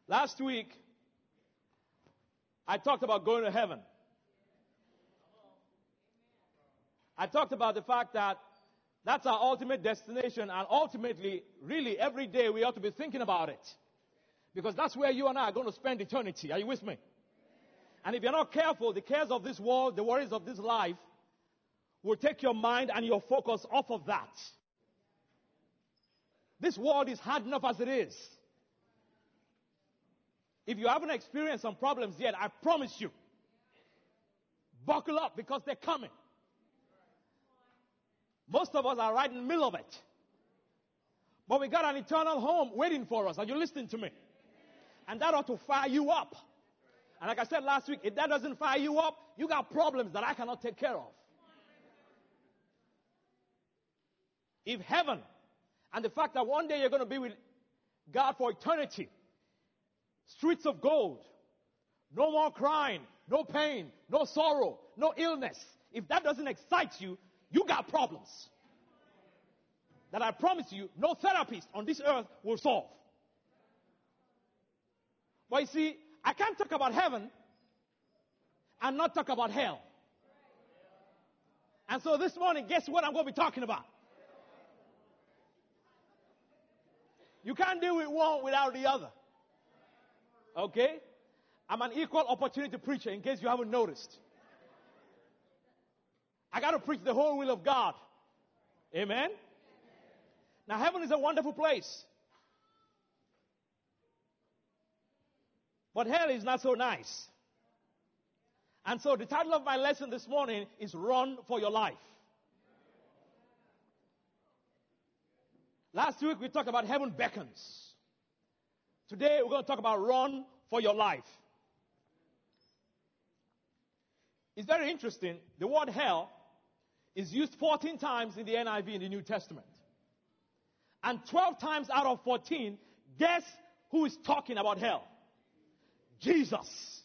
Last week, I talked about going to heaven. I talked about the fact that that's our ultimate destination, and ultimately, really, every day we ought to be thinking about it. Because that's where you and I are going to spend eternity. Are you with me? And if you're not careful, the cares of this world, the worries of this life, will take your mind and your focus off of that. This world is hard enough as it is. If you haven't experienced some problems yet, I promise you, buckle up because they're coming. Most of us are right in the middle of it. But we got an eternal home waiting for us. Are you listening to me? And that ought to fire you up. And like I said last week, if that doesn't fire you up, you got problems that I cannot take care of. If heaven and the fact that one day you're going to be with God for eternity, streets of gold, no more crying, no pain, no sorrow, no illness, if that doesn't excite you, you got problems that I promise you no therapist on this earth will solve. But you see, I can't talk about heaven and not talk about hell. And so this morning, guess what I'm going to be talking about? You can't deal with one without the other. Okay? I'm an equal opportunity preacher in case you haven't noticed. I got to preach the whole will of God. Amen? Now, heaven is a wonderful place. But hell is not so nice. And so the title of my lesson this morning is Run for Your Life. Last week we talked about heaven beckons. Today we're going to talk about run for your life. It's very interesting. The word hell is used 14 times in the NIV in the New Testament. And 12 times out of 14, guess who is talking about hell? Jesus.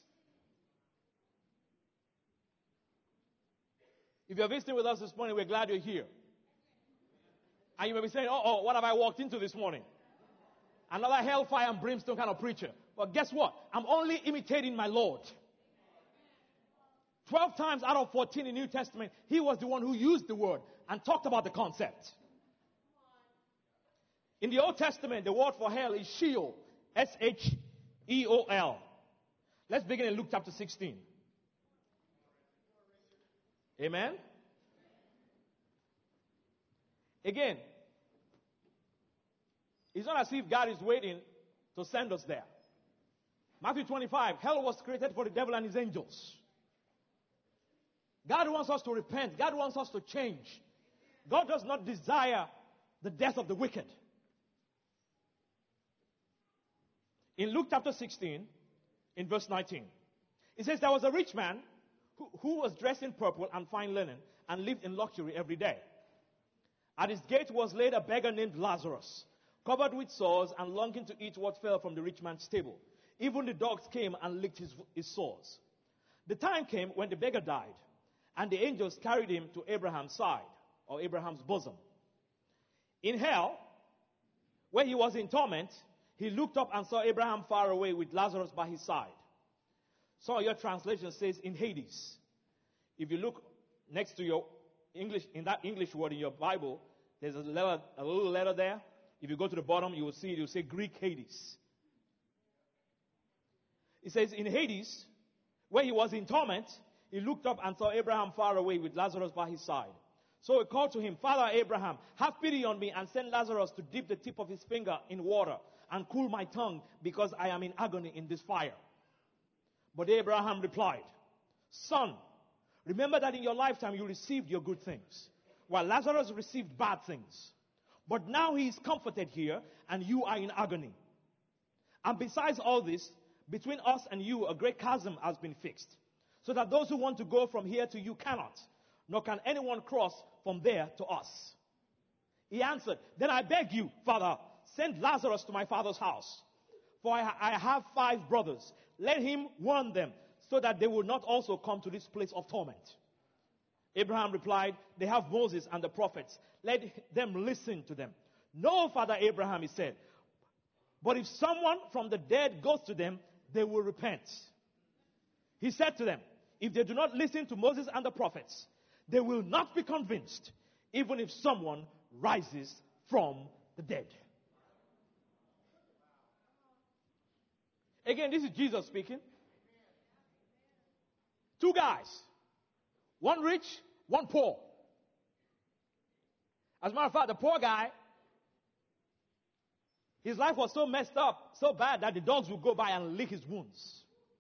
If you're visiting with us this morning, we're glad you're here. And you may be saying, oh, what have I walked into this morning? Another hellfire and brimstone kind of preacher. But guess what? I'm only imitating my Lord. 12 times out of 14 in the New Testament, he was the one who used the word and talked about the concept. In the Old Testament, the word for hell is Sheol. S-H-E-O-L. Let's begin in Luke chapter 16. Amen? Again, it's not as if God is waiting to send us there. Matthew 25, hell was created for the devil and his angels. God wants us to repent. God wants us to change. God does not desire the death of the wicked. In Luke chapter 16, in verse 19, it says, there was a rich man who was dressed in purple and fine linen and lived in luxury every day. At his gate was laid a beggar named Lazarus, covered with sores and longing to eat what fell from the rich man's table. Even the dogs came and licked his sores. The time came when the beggar died, and the angels carried him to Abraham's side, or Abraham's bosom. In hell, where he was in torment, he looked up and saw Abraham far away with Lazarus by his side. So your translation says in Hades. If you look next to your English, in that English word in your Bible, there's a little letter there. If you go to the bottom, you will see it will say Greek Hades. It says in Hades, where he was in torment, he looked up and saw Abraham far away with Lazarus by his side. So he called to him, Father Abraham, have pity on me and send Lazarus to dip the tip of his finger in water and cool my tongue because I am in agony in this fire. But Abraham replied, Son, remember that in your lifetime you received your good things, while Lazarus received bad things. But now he is comforted here, and you are in agony. And besides all this, between us and you a great chasm has been fixed, so that those who want to go from here to you cannot, nor can anyone cross from there to us. He answered, Then I beg you, Father, send Lazarus to my father's house, for I have 5 brothers. Let him warn them, so that they will not also come to this place of torment. Abraham replied, They have Moses and the prophets. Let them listen to them. No, Father Abraham, he said, But if someone from the dead goes to them, they will repent. He said to them, if they do not listen to Moses and the prophets, they will not be convinced, even if someone rises from the dead. Again, this is Jesus speaking. Two guys. One rich, one poor. As a matter of fact, the poor guy, his life was so messed up, so bad that the dogs would go by and lick his wounds.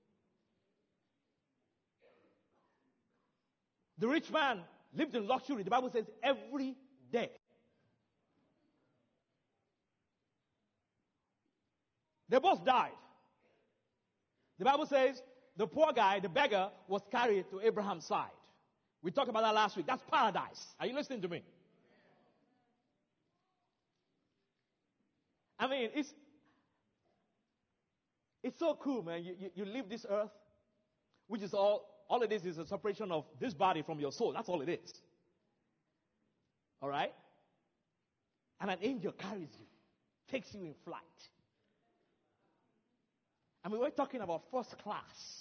The rich man lived in luxury. The Bible says every day. They both died. The Bible says the poor guy, the beggar, was carried to Abraham's side. We talked about that last week. That's paradise. Are you listening to me? I mean, it's so cool, man. You leave this earth, which is all it is a separation of this body from your soul. That's all it is. All right? And an angel carries you, takes you in flight. I mean, we're talking about first class.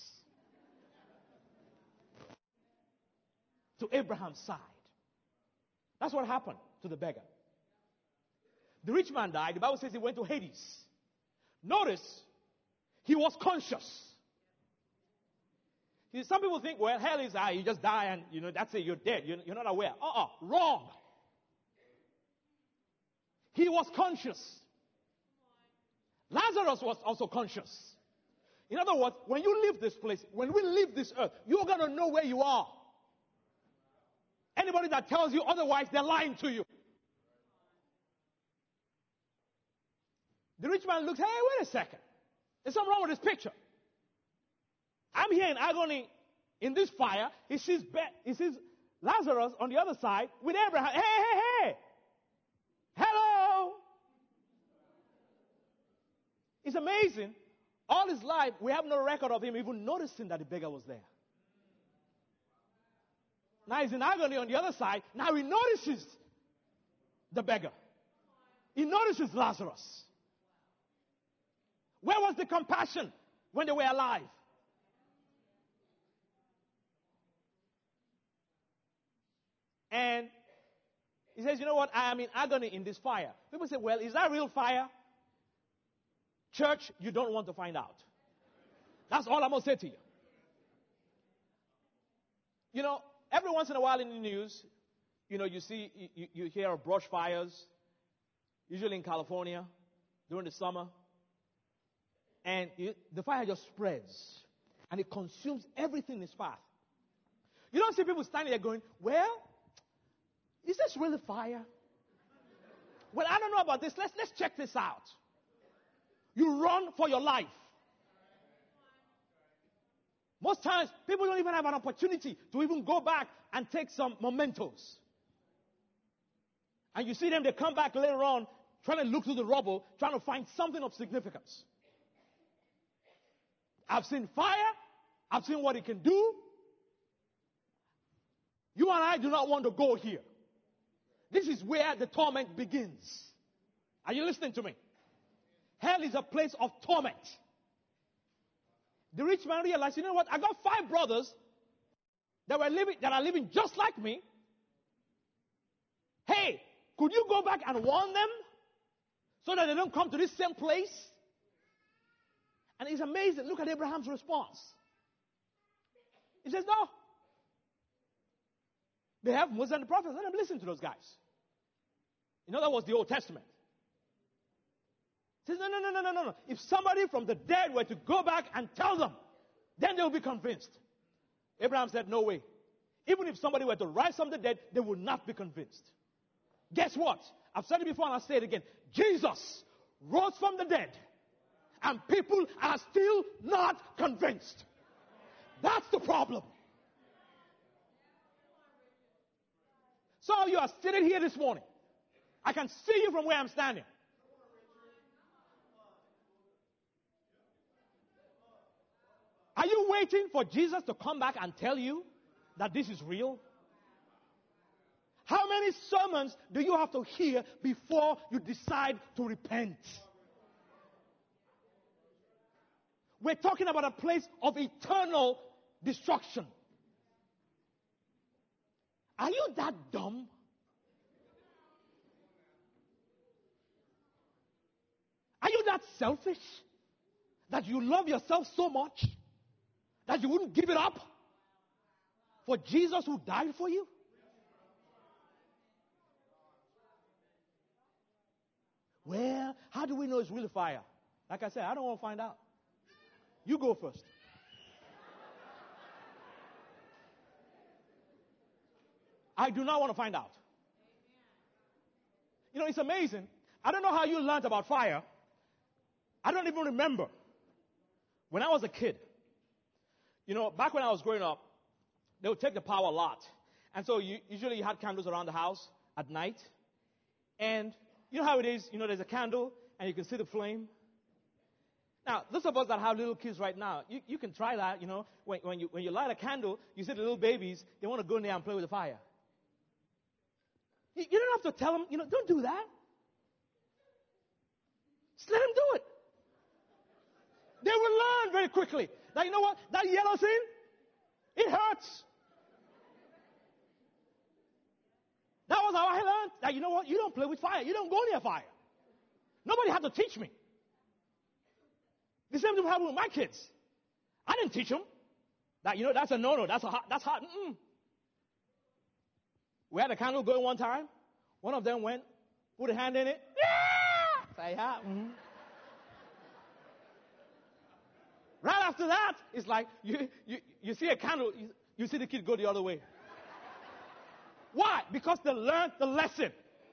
To Abraham's side. That's what happened to the beggar. The rich man died. The Bible says he went to Hades. Notice, he was conscious. See, some people think, well, hell is you just die and, that's it, you're dead. You're not aware. Wrong. He was conscious. Lazarus was also conscious. In other words, when you leave this place, when we leave this earth, you're going to know where you are. Anybody that tells you otherwise, they're lying to you. The rich man looks, hey, wait a second. There's something wrong with this picture. I'm here in agony in this fire. He sees Lazarus on the other side with Abraham. Hey. Hello. It's amazing. All his life, we have no record of him even noticing that the beggar was there. Now he's in agony on the other side. Now he notices the beggar. He notices Lazarus. Where was the compassion when they were alive? And he says, you know what? I am in agony in this fire. People say, well, is that real fire? Church, you don't want to find out. That's all I'm going to say to you. Every once in a while in the news, you hear of brush fires, usually in California during the summer. And the fire just spreads. And it consumes everything in its path. You don't see people standing there going, well, is this really fire? Well, I don't know about this. Let's check this out. You run for your life. Most times, people don't even have an opportunity to even go back and take some mementos. And you see them, they come back later on, trying to look through the rubble, trying to find something of significance. I've seen fire. I've seen what it can do. You and I do not want to go here. This is where the torment begins. Are you listening to me? Hell is a place of torment. The rich man realized, you know what? I got 5 brothers that are living just like me. Hey, could you go back and warn them so that they don't come to this same place? And it's amazing. Look at Abraham's response. He says, no. They have Moses and the prophets. Let them listen to those guys. In other words, the Old Testament. He says, no. If somebody from the dead were to go back and tell them, then they'll be convinced. Abraham said, no way. Even if somebody were to rise from the dead, they would not be convinced. Guess what? I've said it before and I'll say it again. Jesus rose from the dead. And people are still not convinced. That's the problem. Some of you are sitting here this morning. I can see you from where I'm standing. Are you waiting for Jesus to come back and tell you that this is real? How many sermons do you have to hear before you decide to repent? We're talking about a place of eternal destruction. Are you that dumb? Are you that selfish that you love yourself so much that you wouldn't give it up for Jesus who died for you? Well, how do we know it's really fire? Like I said, I don't want to find out. You go first. I do not want to find out. You know, it's amazing. I don't know how you learned about fire. I don't even remember. When I was a kid, you know, back when I was growing up, they would take the power a lot. And so usually you had candles around the house at night. And you know how it is? You know, there's a candle and you can see the flame. Now, those of us that have little kids right now, you can try that, you know. When you light a candle, you see the little babies, they want to go in there and play with the fire. You don't have to tell them, you know, don't do that. Just let them do it. They will learn very quickly. That, you know what? That yellow thing, it hurts. That was how I learned that, you know what? You don't play with fire. You don't go near fire. Nobody had to teach me. The same thing happened with my kids. I didn't teach them that, you know, that's a no-no. That's hot. Mm-mm. We had a candle going one time. One of them went, put a hand in it. Yeah! Say, yeah. Mm-hmm. Right after that, it's like you see a candle, you see the kid go the other way. Why? Because they learned the lesson.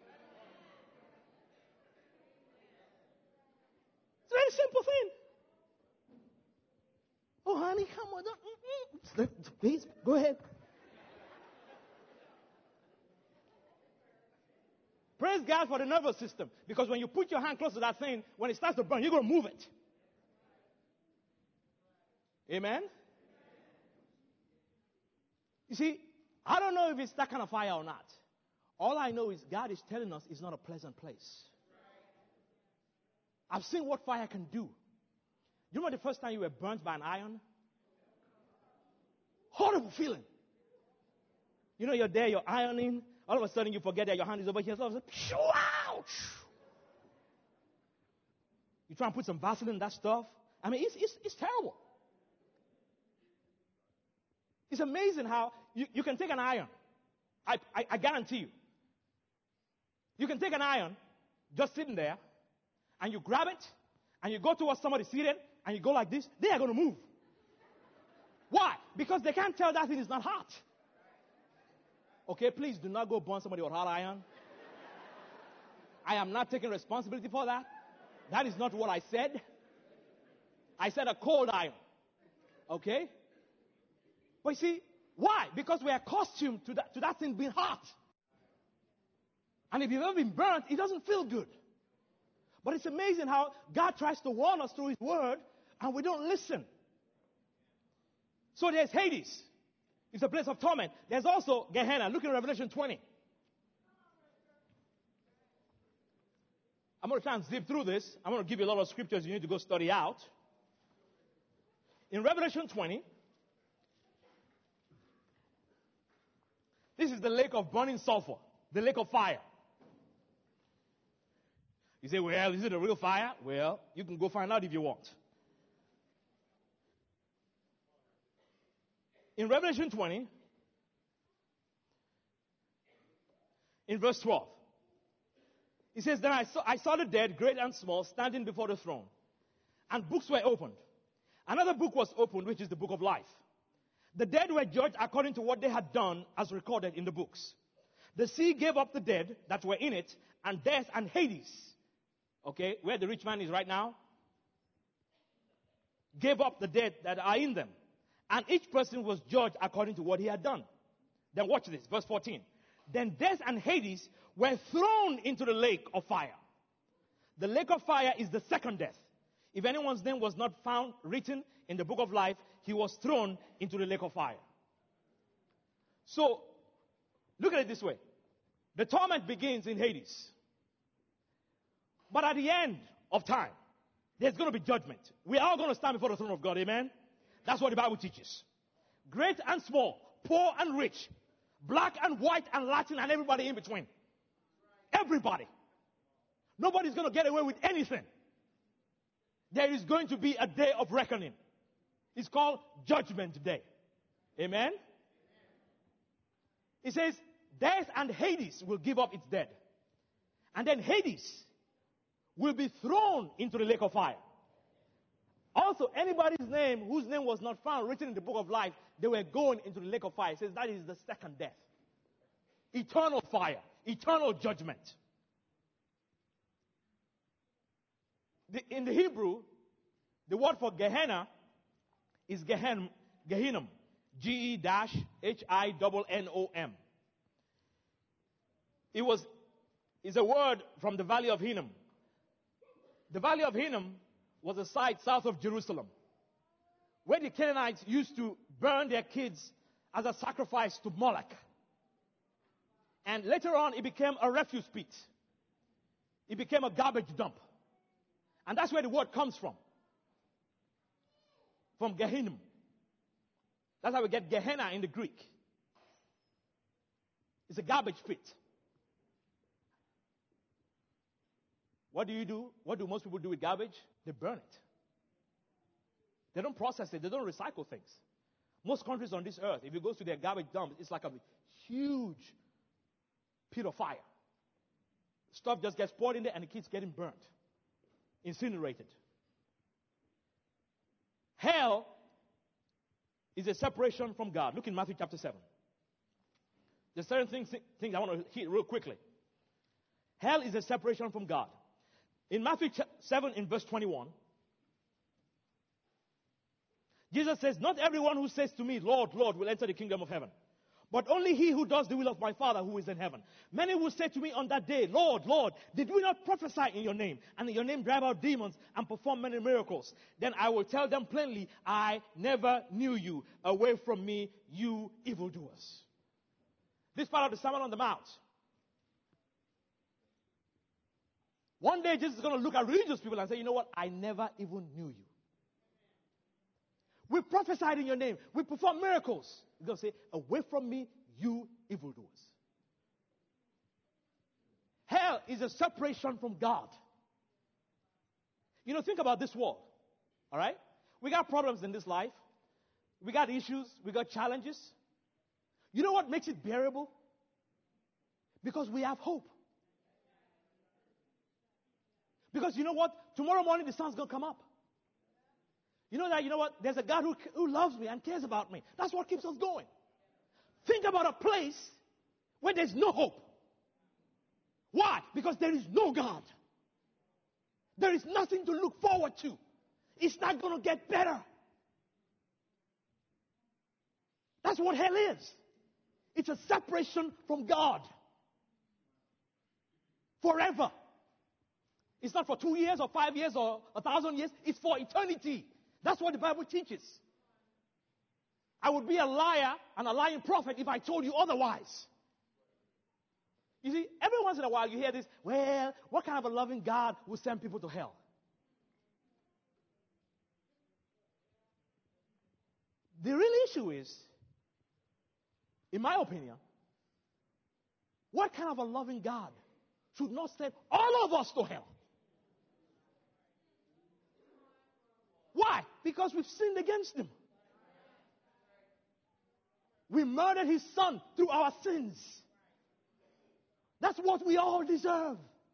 It's a very simple thing. Oh, honey, come on. Please, go ahead. Praise God for the nervous system. Because when you put your hand close to that thing, when it starts to burn, you're going to move it. Amen? You see, I don't know if it's that kind of fire or not. All I know is God is telling us it's not a pleasant place. I've seen what fire can do. You remember the first time you were burnt by an iron? Horrible feeling. You know, you're there, you're ironing. All of a sudden, you forget that your hand is over here. So all of a sudden, ouch! You try and put some Vaseline in that stuff. I mean, it's terrible. It's amazing how you can take an iron. I guarantee you. You can take an iron, just sitting there, and you grab it, and you go towards somebody seated, and you go like this. They are going to move. Why? Because they can't tell that thing is not hot. Okay, please do not go burn somebody with hot iron. I am not taking responsibility for that. That is not what I said. I said a cold iron. Okay? But you see, why? Because we are accustomed to that thing being hot. And if you've ever been burnt, it doesn't feel good. But it's amazing how God tries to warn us through His Word, and we don't listen. So there's Hades. It's a place of torment. There's also Gehenna. Look in Revelation 20. I'm going to try and zip through this. I'm going to give you a lot of scriptures you need to go study out. In Revelation 20, this is the lake of burning sulfur, the lake of fire. You say, well, is it a real fire? Well, you can go find out if you want. In Revelation 20, in verse 12, it says, Then I saw the dead, great and small, standing before the throne, and books were opened. Another book was opened, which is the book of life. The dead were judged according to what they had done, as recorded in the books. The sea gave up the dead that were in it, and death and Hades, okay, where the rich man is right now, gave up the dead that are in them. And each person was judged according to what he had done. Then watch this, verse 14. Then death and Hades were thrown into the lake of fire. The lake of fire is the second death. If anyone's name was not found written in the book of life, he was thrown into the lake of fire. So, look at it this way. The torment begins in Hades. But at the end of time, There's going to be judgment. We are all going to stand before the throne of God. Amen? That's what the Bible teaches. Great and small, poor and rich, black and white and Latin and everybody in between. Everybody. Nobody's going to get away with anything. There is going to be a day of reckoning. It's called Judgment Day. Amen? It says, death and Hades will give up its dead. And then Hades will be thrown into the lake of fire. Also, anybody's name whose name was not found written in the book of life, they were going into the lake of fire. It says that is the second death. Eternal fire. Eternal judgment. In the Hebrew, the word for Gehenna is Gehinnom. Gehinnom. It's a word from the Valley of Hinnom. The Valley of Hinnom was a site south of Jerusalem where the Canaanites used to burn their kids as a sacrifice to Moloch. And later on, it became a refuse pit. It became a garbage dump. And that's where the word comes from Gehinnom. That's how we get Gehenna in the Greek. It's a garbage pit. What do you do? What do most people do with garbage? They burn it. They don't process it. They don't recycle things. Most countries on this earth, if you go to their garbage dump, it's like a huge pit of fire. Stuff just gets poured in there and it keeps getting burnt, incinerated. Hell is a separation from God. Look in Matthew chapter 7. There's certain things I want to hit real quickly. Hell is a separation from God. In Matthew 7 in verse 21, Jesus says, not everyone who says to me, Lord, Lord, will enter the kingdom of heaven, but only he who does the will of my Father who is in heaven. Many will say to me on that day, Lord, Lord, did we not prophesy in your name, and in your name drive out demons and perform many miracles? Then I will tell them plainly, I never knew you. Away from me, you evildoers. This part of the Sermon on the Mount. One day Jesus is going to look at religious people and say, you know what? I never even knew you. We prophesied in your name. We performed miracles. He's going to say, away from me, you evildoers. Hell is a separation from God. You know, think about this world. All right? We got problems in this life. We got issues. We got challenges. You know what makes it bearable? Because we have hope. Because you know what? Tomorrow morning the sun's going to come up. You know what? There's a God who loves me and cares about me. That's what keeps us going. Think about a place where there's no hope. Why? Because there is no God. There is nothing to look forward to. It's not going to get better. That's what hell is. It's a separation from God. Forever. It's not for 2 years or 5 years or 1,000 years. It's for eternity. That's what the Bible teaches. I would be a liar and a lying prophet if I told you otherwise. You see, every once in a while you hear this, well, what kind of a loving God will send people to hell? The real issue is, in my opinion, what kind of a loving God should not send all of us to hell? Why? Because we've sinned against him. We murdered his son through our sins. That's what we all deserve.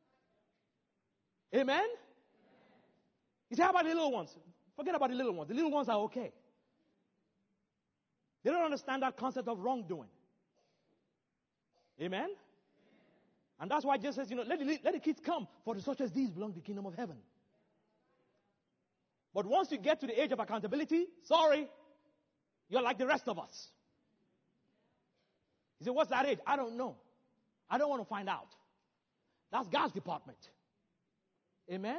Amen? You say, how about the little ones? Forget about the little ones. The little ones are okay. They don't understand that concept of wrongdoing. Amen? And that's why Jesus says, let the kids come, for to such as these belong the kingdom of heaven. But once you get to the age of accountability, sorry, you're like the rest of us. You say, what's that age? I don't know. I don't want to find out. That's God's department. Amen?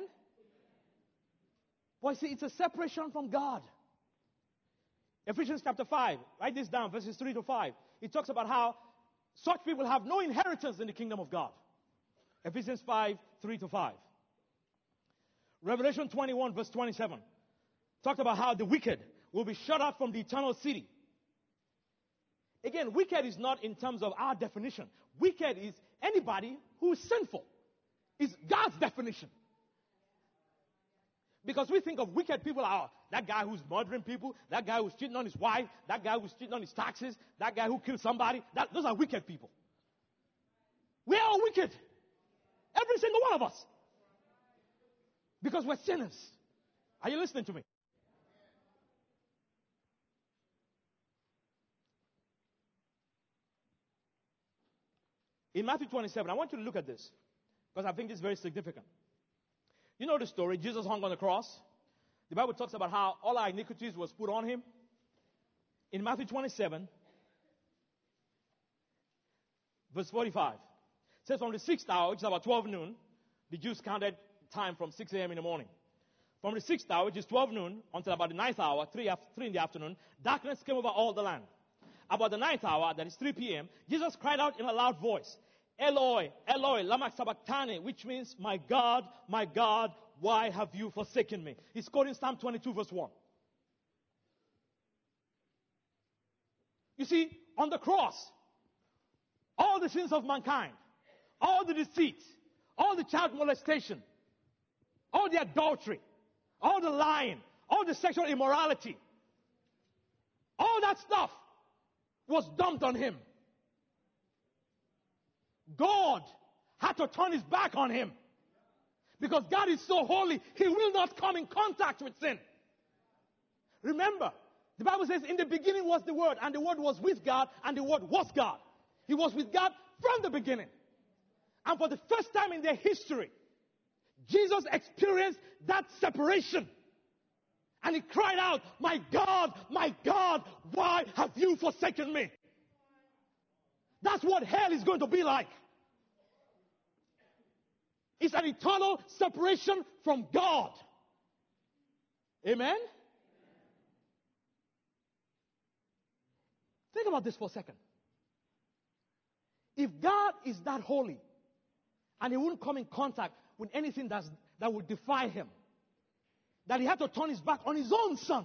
Boy, see, it's a separation from God. Ephesians chapter 5, write this down, verses 3 to 5. It talks about how such people have no inheritance in the kingdom of God. Ephesians 5, 3 to 5. Revelation 21 verse 27 talked about how the wicked will be shut out from the eternal city. Again, wicked is not in terms of our definition. Wicked is anybody who is sinful. It's God's definition. Because we think of wicked people as that guy who's murdering people, that guy who's cheating on his wife, that guy who's cheating on his taxes, that guy who killed somebody. Those are wicked people. We're all wicked. Every single one of us. Because we're sinners. Are you listening to me? In Matthew 27, I want you to look at this, because I think it's very significant. You know the story. Jesus hung on the cross. The Bible talks about how all our iniquities was put on him. In Matthew 27, verse 45, it says from the 6th hour, which is about 12 noon, the Jews counted time from 6 a.m. in the morning. From the 6th hour, which is 12 noon, until about the 9th hour, 3 in the afternoon, darkness came over all the land. About the 9th hour, that is 3 p.m., Jesus cried out in a loud voice, Eloi, Eloi, lama sabachthani, which means, my God, why have you forsaken me? He's quoting Psalm 22, verse 1. You see, on the cross, all the sins of mankind, all the deceit, all the child molestation, all the adultery, all the lying, all the sexual immorality, all that stuff was dumped on him. God had to turn his back on him. Because God is so holy, he will not come in contact with sin. Remember, the Bible says, in the beginning was the Word, and the Word was with God, and the Word was God. He was with God from the beginning. And for the first time in their history, Jesus experienced that separation. And he cried out, my God, why have you forsaken me? That's what hell is going to be like. It's an eternal separation from God. Amen? Think about this for a second. If God is that holy, and he wouldn't come in contact with anything that would defy him, that he had to turn his back on his own son,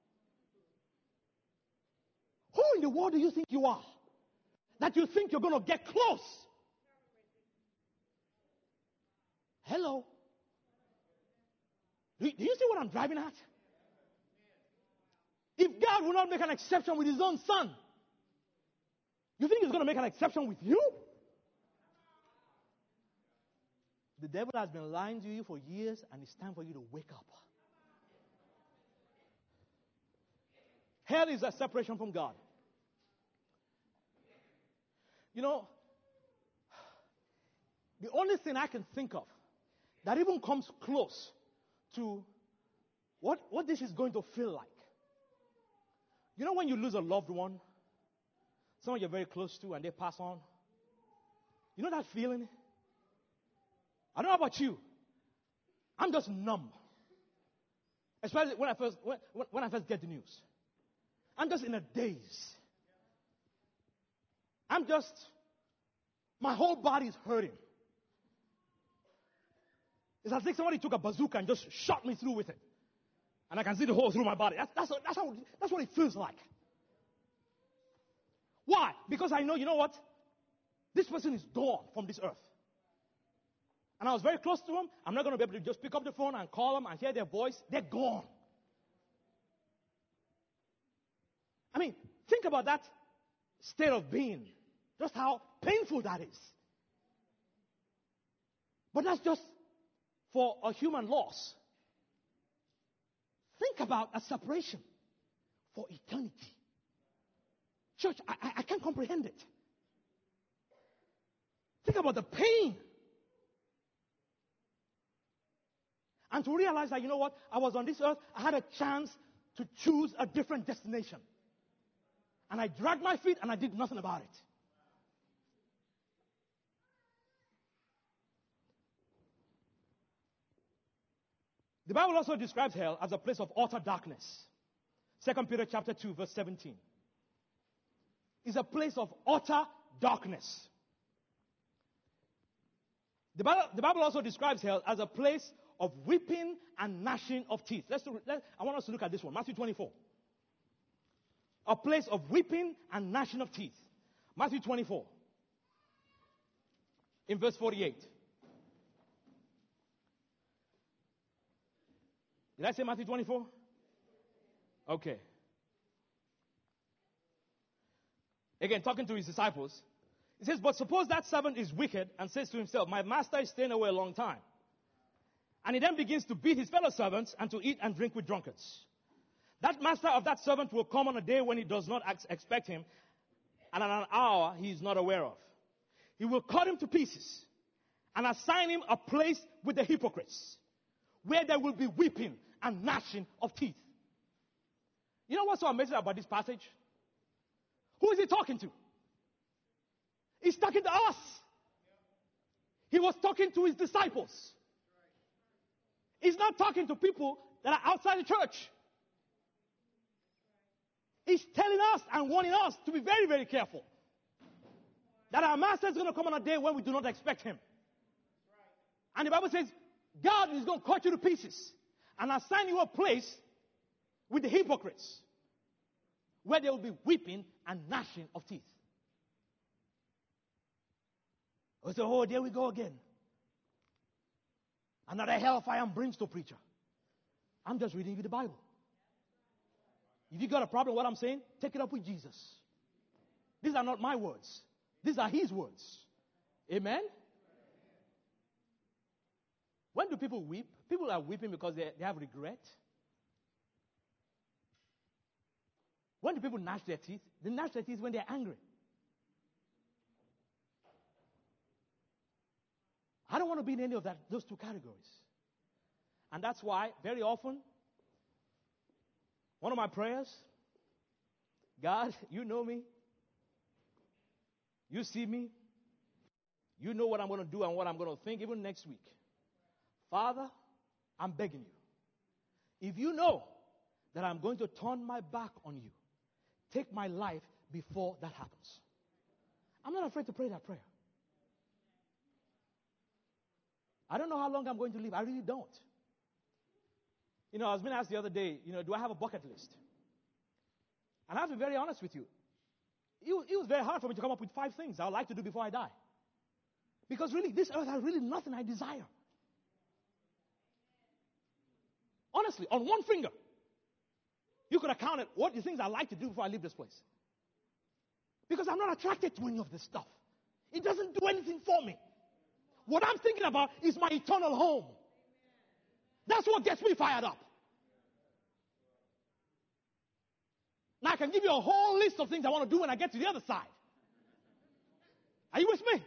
who in the world do you think you are? That you think you're going to get close? Hello? Do you see what I'm driving at? If God will not make an exception with his own son, you think he's going to make an exception with you? The devil has been lying to you for years, and it's time for you to wake up. Hell is a separation from God. You know, the only thing I can think of that even comes close to what this is going to feel like. You know when you lose a loved one, someone you're very close to, and they pass on? You know that feeling? I don't know about you. I'm just numb. Especially when I first get the news. I'm just in a daze. My whole body is hurting. It's as if somebody took a bazooka and just shot me through with it. And I can see the hole through my body. That's what it feels like. Why? Because I know, you know what? This person is gone from this earth. And I was very close to them. I'm not going to be able to just pick up the phone and call them and hear their voice. They're gone. I mean, think about that state of being. Just how painful that is. But that's just for a human loss. Think about a separation for eternity. Church, I can't comprehend it. Think about the pain. And to realize that, you know what, I was on this earth, I had a chance to choose a different destination. And I dragged my feet and I did nothing about it. The Bible also describes hell as a place of utter darkness. 2 Peter chapter 2, verse 17. It's a place of utter darkness. The Bible also describes hell as a place of weeping and gnashing of teeth. I want us to look at this one. Matthew 24. A place of weeping and gnashing of teeth. Matthew 24. In verse 48. Did I say Matthew 24? Okay. Again, talking to his disciples. He says, but suppose that servant is wicked and says to himself, my master is staying away a long time. And he then begins to beat his fellow servants and to eat and drink with drunkards. That master of that servant will come on a day when he does not expect him, and at an hour he is not aware of. He will cut him to pieces and assign him a place with the hypocrites, where there will be weeping and gnashing of teeth. You know what's so amazing about this passage? Who is he talking to? He's talking to us. He was talking to his disciples. He's not talking to people that are outside the church. He's telling us and warning us to be very, very careful. That our master is going to come on a day when we do not expect him. And the Bible says, God is going to cut you to pieces and assign you a place with the hypocrites, where there will be weeping and gnashing of teeth. I say, oh, there we go again. Another hellfire and brimstone preacher. I'm just reading you the Bible. If you got a problem with what I'm saying, take it up with Jesus. These are not my words. These are his words. Amen? When do people weep? People are weeping because they have regret. When do people gnash their teeth? They gnash their teeth when they're angry. I don't want to be in any of those two categories. And that's why, very often, one of my prayers, God, you know me. You see me. You know what I'm going to do and what I'm going to think, even next week. Father, I'm begging you. If you know that I'm going to turn my back on you, take my life before that happens. I'm not afraid to pray that prayer. I don't know how long I'm going to live. I really don't. You know, I was being asked the other day, do I have a bucket list? And I have to be very honest with you. It was very hard for me to come up with 5 things I would like to do before I die. Because really, this earth has really nothing I desire. Honestly, on one finger, you could have counted what the things I like to do before I leave this place. Because I'm not attracted to any of this stuff. It doesn't do anything for me. What I'm thinking about is my eternal home. That's what gets me fired up. Now I can give you a whole list of things I want to do when I get to the other side. Are you with me?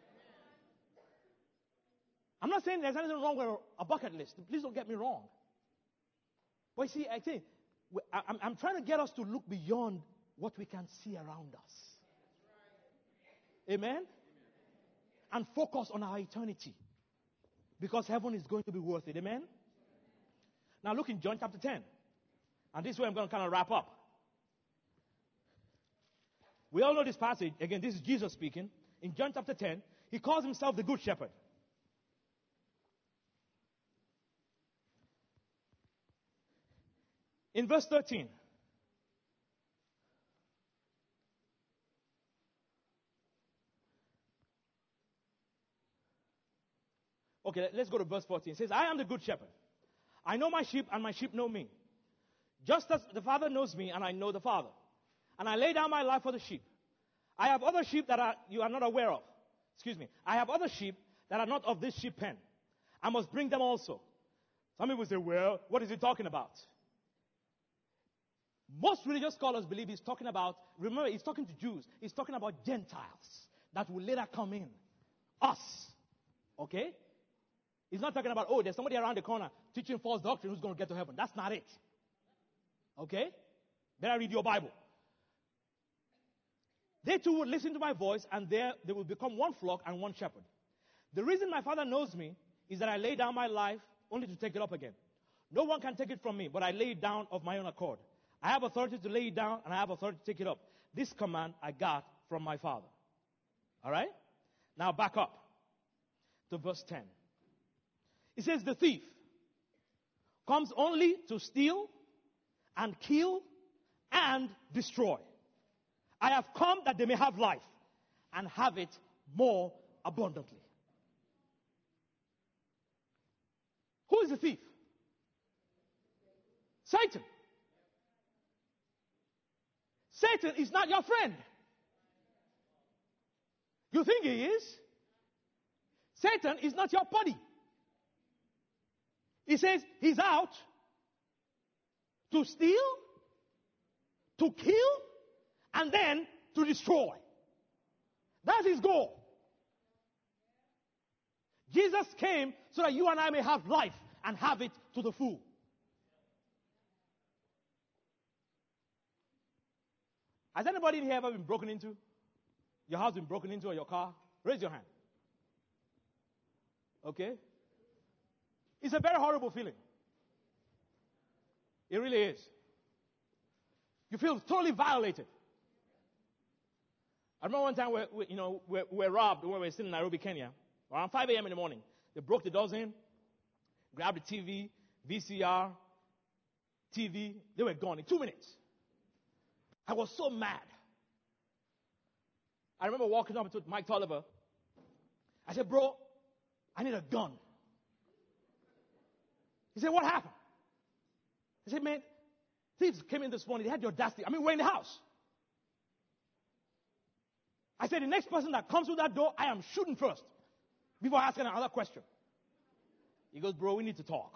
I'm not saying there's anything wrong with a bucket list. Please don't get me wrong. But you see, I think I'm trying to get us to look beyond what we can see around us. Amen? And focus on our eternity. Because heaven is going to be worth it. Amen? Now look in John chapter 10. And this way I'm going to kind of wrap up. We all know this passage. Again, this is Jesus speaking. In John chapter 10, he calls himself the Good Shepherd. In verse 13. Okay, let's go to verse 14. It says, I am the good shepherd. I know my sheep, and my sheep know me. Just as the Father knows me, and I know the Father. And I lay down my life for the sheep. I have other sheep that you are not aware of. Excuse me. I have other sheep that are not of this sheep pen. I must bring them also. Some people say, well, what is he talking about? Most religious scholars believe he's talking about, remember, he's talking to Jews. He's talking about Gentiles that will later come in. Us. Okay? He's not talking about, oh, there's somebody around the corner teaching false doctrine who's going to get to heaven. That's not it. Okay? Better read your Bible. They too will listen to my voice, and they will become one flock and one shepherd. The reason my Father knows me is that I lay down my life only to take it up again. No one can take it from me, but I lay it down of my own accord. I have authority to lay it down, and I have authority to take it up. This command I got from my Father. All right? Now back up to verse 10. It says, the thief. comes only to steal and kill and destroy. I have come that they may have life and have it more abundantly. Who is the thief? Satan. Satan is not your friend. You think he is? Satan is not your buddy. He says he's out to steal, to kill, and then to destroy. That's his goal. Jesus came so that you and I may have life and have it to the full. Has anybody in here ever been broken into? Your house been broken into or your car? Raise your hand. Okay? It's a very horrible feeling. It really is. You feel totally violated. I remember one time we were robbed when we were still in Nairobi, Kenya. Around 5 a.m. in the morning. They broke the doors in, grabbed the TV, VCR, TV. They were gone in 2 minutes. I was so mad. I remember walking up to Mike Tolliver. I said, bro, I need a gun. He said, what happened? I said, man, thieves came in this morning. They had the audacity. I mean, we're in the house. I said, the next person that comes through that door, I am shooting first before asking another question. He goes, bro, we need to talk.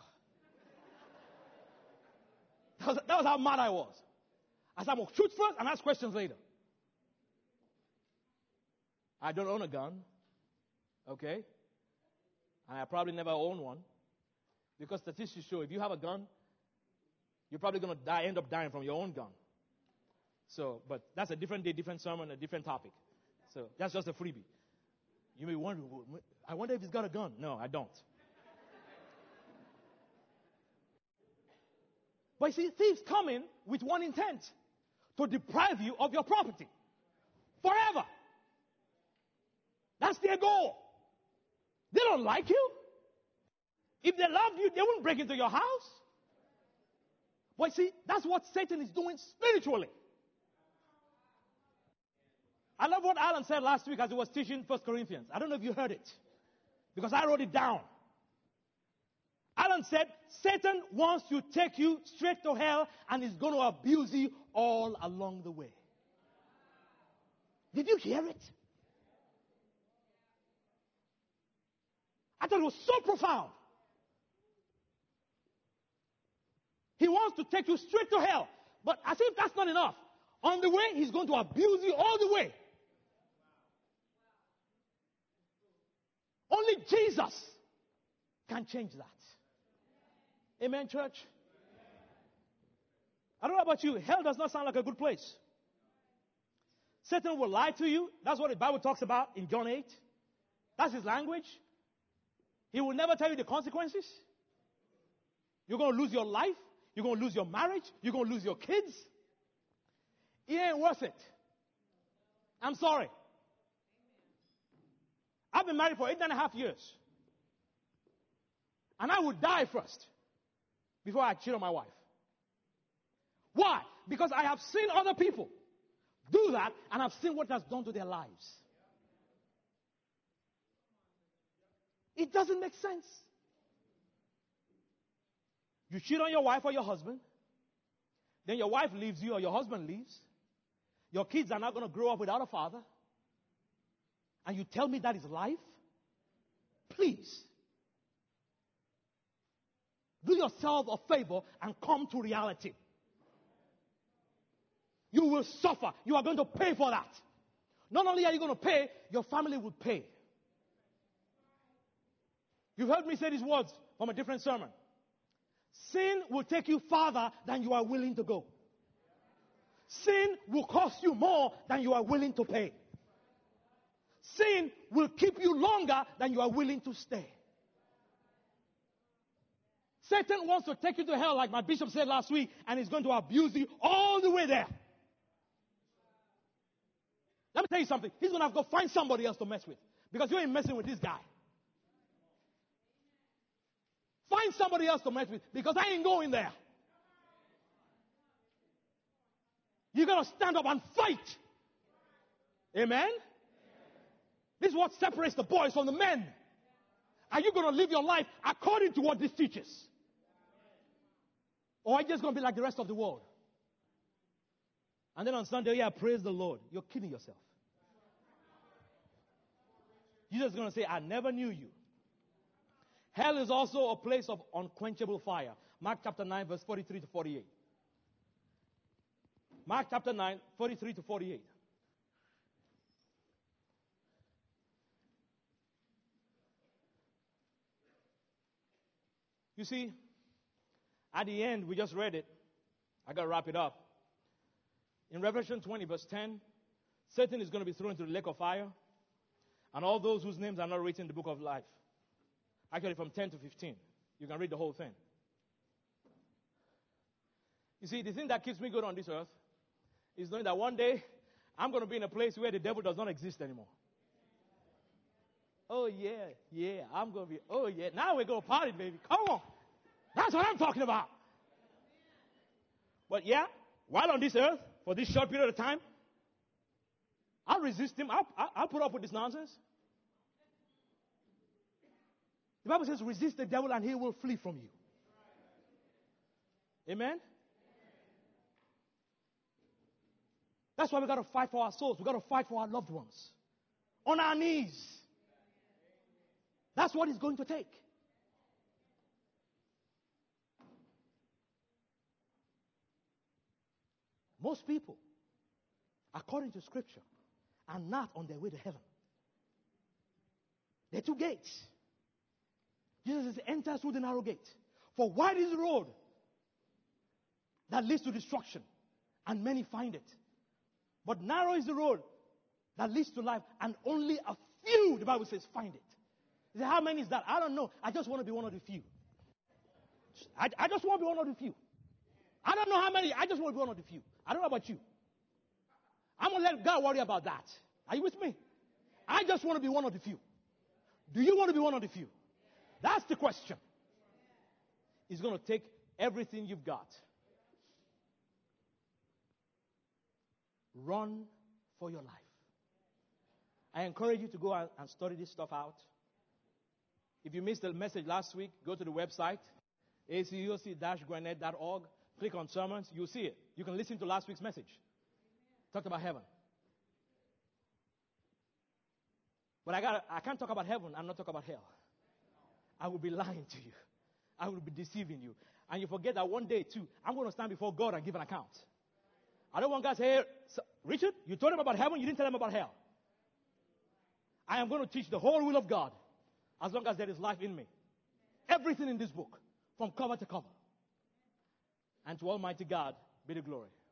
That was how mad I was. I said, I'm going to shoot first and ask questions later. I don't own a gun. Okay? And I probably never own one. Because statistics show if you have a gun, you're probably going to end up dying from your own gun. So, but that's a different day, different sermon, a different topic. So that's just a freebie. You may wonder, I wonder if he's got a gun. No, I don't. But you see, thieves come in with one intent: to deprive you of your property forever. That's their goal. They don't like you. If they loved you, they wouldn't break into your house. But see, that's what Satan is doing spiritually. I love what Alan said last week as he was teaching 1 Corinthians. I don't know if you heard it, because I wrote it down. Alan said, Satan wants to take you straight to hell and is going to abuse you all along the way. Did you hear it? I thought it was so profound. He wants to take you straight to hell. But as if that's not enough, on the way, he's going to abuse you all the way. Only Jesus can change that. Amen, church? I don't know about you. Hell does not sound like a good place. Satan will lie to you. That's what the Bible talks about in John 8. That's his language. He will never tell you the consequences. You're going to lose your life. You're going to lose your marriage. You're going to lose your kids. It ain't worth it. I'm sorry. I've been married for 8.5 years. And I would die first before I cheat on my wife. Why? Because I have seen other people do that, and I've seen what it has done to their lives. It doesn't make sense. You cheat on your wife or your husband, then your wife leaves you or your husband leaves. Your kids are not going to grow up without a father. And you tell me that is life? Please. Do yourself a favor and come to reality. You will suffer. You are going to pay for that. Not only are you going to pay, your family will pay. You've heard me say these words from a different sermon. Sin will take you farther than you are willing to go. Sin will cost you more than you are willing to pay. Sin will keep you longer than you are willing to stay. Satan wants to take you to hell, like my bishop said last week, and he's going to abuse you all the way there. Let me tell you something. He's going to have to go find somebody else to mess with, because you ain't messing with this guy. find somebody else to mess with because I ain't going there. You got to stand up and fight. Amen? This is what separates the boys from the men. Are you going to live your life according to what this teaches? Or are you just going to be like the rest of the world? And then on Sunday, yeah, praise the Lord. You're kidding yourself. Jesus is going to say, I never knew you. Hell is also a place of unquenchable fire. Mark chapter 9, verse 43 to 48. Mark chapter 9, 43 to 48. You see, at the end, we just read it. I got to wrap it up. In Revelation 20, verse 10, Satan is going to be thrown into the lake of fire, and all those whose names are not written in the book of life. Actually, from 10 to 15. You can read the whole thing. You see, the thing that keeps me good on this earth is knowing that one day I'm going to be in a place where the devil does not exist anymore. Oh, yeah, I'm going to be, oh, yeah. Now we're going to party, baby. Come on. That's what I'm talking about. But yeah, while on this earth, for this short period of time, I'll resist him. I'll put up with this nonsense. The Bible says, resist the devil and he will flee from you. Amen? That's why we got to fight for our souls. We got to fight for our loved ones. On our knees. That's what it's going to take. Most people, according to Scripture, are not on their way to heaven. There are two gates. Jesus says, enter through the narrow gate. For wide is the road that leads to destruction, and many find it. But narrow is the road that leads to life, and only a few, the Bible says, find it. You say, how many is that? I don't know. I just want to be one of the few. I just want to be one of the few. I don't know how many. I just want to be one of the few. I don't know about you. I'm going to let God worry about that. Are you with me? I just want to be one of the few. Do you want to be one of the few? That's the question. It's going to take everything you've got. Run for your life. I encourage you to go and study this stuff out. If you missed the message last week, go to the website, acoc-gwinnett.org. Click on sermons. You'll see it. You can listen to last week's message. Talked about heaven. But I can't talk about heaven and not talk about hell. I will be lying to you. I will be deceiving you. And you forget that one day, too, I'm going to stand before God and give an account. I don't want guys to say, hey, Richard, you told him about heaven, you didn't tell him about hell. I am going to teach the whole will of God as long as there is life in me. Everything in this book, from cover to cover. And to Almighty God be the glory.